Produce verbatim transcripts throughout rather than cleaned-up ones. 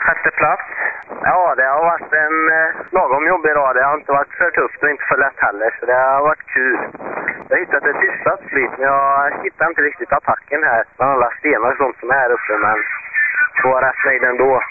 Sjätte plats. Ja, det har varit en eh, lagom jobbig dag. Det har inte varit för tufft och inte för lätt heller, så det har varit kul. Jag har hittat ett hyfsat flyt, men jag hittar inte riktigt attacken här. Bland alla stenar och sånt som är här uppe, men jag var rätt nöjd ändå.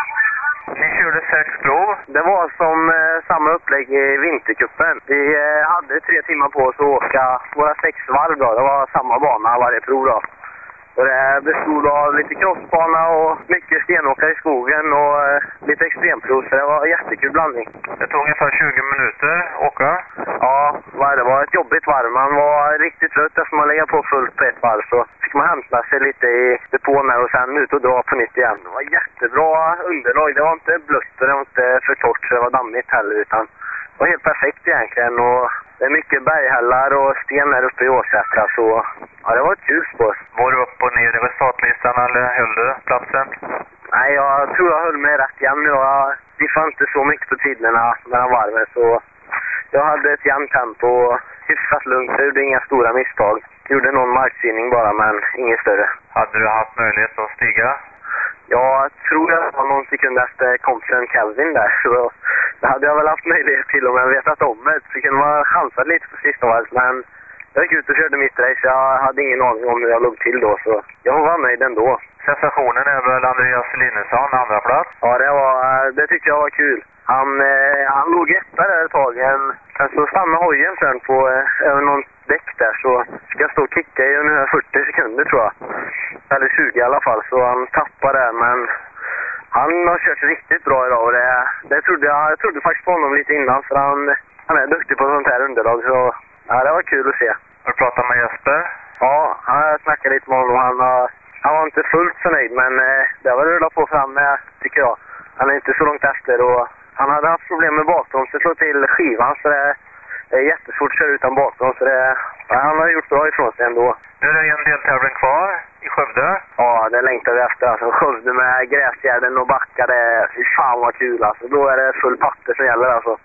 Ni körde sex prov. Det var som eh, samma upplägg i vintercupen. Vi eh, hade tre timmar på oss att åka våra sex varv då. Det var samma bana varje prov då. Och det bestod av lite crossbana och mycket stenåkare i skogen och eh, lite extremprov, så det var en jättekul blandning. Det tog ungefär tjugo minuter åka. Ja, det var ett jobbigt varv. Man var riktigt trött eftersom man lägger på fullt på ett varv, så fick man hämta sig lite i depån och sen ut och dra på nytt igen. Det var jättebra underlag. Det var inte blött och det var inte för torrt så det var dammigt heller, utan det var helt perfekt egentligen. Och det är mycket berghällar och sten där uppe i Åsätra, så ja, det var ett kul spår. Var du upp och ner över startlistan eller höll du platsen? Nej, jag tror jag höll mig rätt jämn. Jag diffade inte så mycket på tiderna mellan varven, så jag hade ett jämnt tempo och hyfsat lugnt. Jag gjorde inga stora misstag. Jag gjorde någon marksyning bara, men inget större. Hade du haft möjlighet att stiga? Jag tror jag var någon sekund efter kompisen Kelvin där, så det hade jag väl haft möjlighet till om jag vetat om det. Så kunde man chansat lite på sista varvet, men jag gick ut och körde mitt race. Jag hade ingen aning om hur jag låg till då, så jag var nöjd ändå. Sensationen är väl Andreas Linusson, andra plats? Ja, det, var, det tyckte jag var kul. Han, eh, han låg etta där ett tag. Sen så stannade hojen sen på eh, över någon däck där, så ska jag stå och kicka i ungefär fyrtio sekunder tror jag. Eller tjugo i alla fall, så han tappade där, men han har kört riktigt bra idag och det, det trodde jag, jag trodde faktiskt på honom lite innan, för han, han är duktig på sånt här underlag, så ja, det var kul att se. Har du pratat med Jesper? Ja, jag snackade lite med honom och han, har, han var inte fullt så nöjd, men eh, det var rullat på fram med, tycker jag. Han är inte så långt efter och han hade haft problem med bakbromsen, slå till skivan, så det, det är jättesvårt att köra utan bakbroms, så det, ja, han har gjort bra ifrån sig ändå. Nu är det en deltävling kvar i Skövde. Ja, det längtar vi efter. Alltså, Skövde med gräsgärden och backar, det, fy fan vad kul alltså. Då är det full patte som gäller alltså.